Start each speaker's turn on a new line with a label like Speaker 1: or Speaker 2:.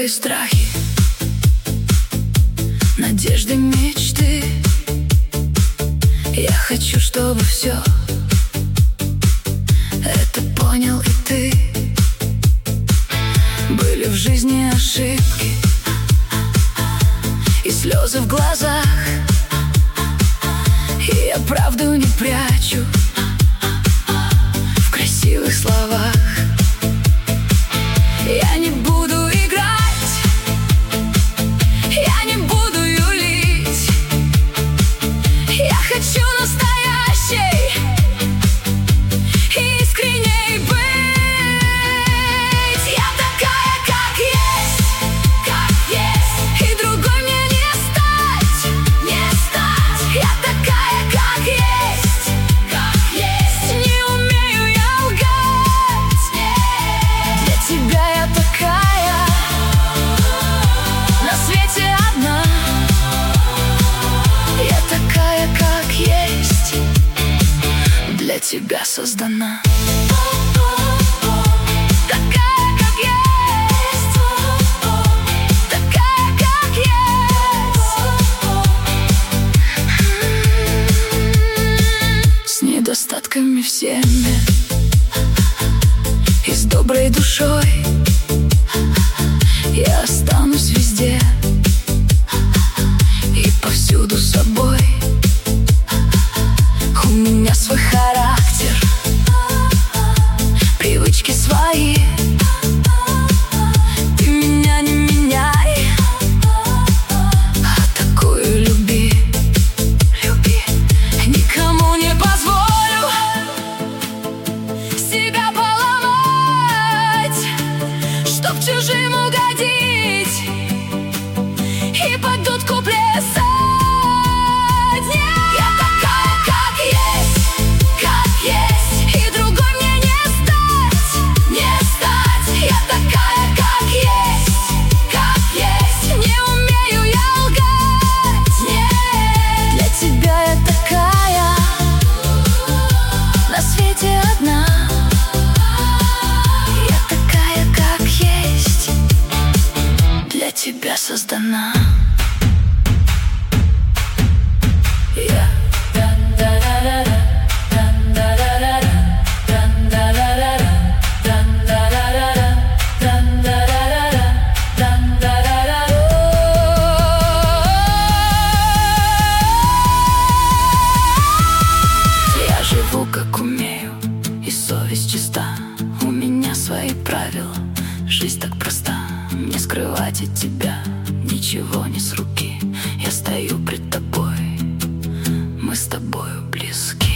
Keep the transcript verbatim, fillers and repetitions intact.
Speaker 1: свои страхи, надежды, мечты. Я хочу, чтобы все это понял и ты. Были в жизни ошибки и слезы в глазах, и я правду не прячу в красивых словах. Я не буду играть, я не буду юлить. Я хочу настоящей, искренней быть. Я такая, как есть, как есть, и другой мне не стать, не стать. Я такая, как есть, как есть, не умею я лгать. Для тебя я такая, на свете одна. Я такая, как есть, для тебя создана. Такая, как есть, такая, как есть, с недостатками всеми и с доброй душой. Я останусь везде и повсюду собой. У меня свой характер, привычки свои. Ты меня не меняй, а такую люби, люби. Никому не позволю себя поломать, чтоб чужим угодить и под дудку плясать. Я такая, как есть, как есть, и другой мне не стать, не стать. Я такая, как есть, как есть, не умею я лгать. Нет, для тебя я такая, на свете одна. Я такая, как есть, для тебя создана. Я живу как умею, и совесть чиста. У меня свои правила, жизнь так проста. Не скрывать от тебя ничего не с руки. Я стою пред тобой, мы с тобою близки.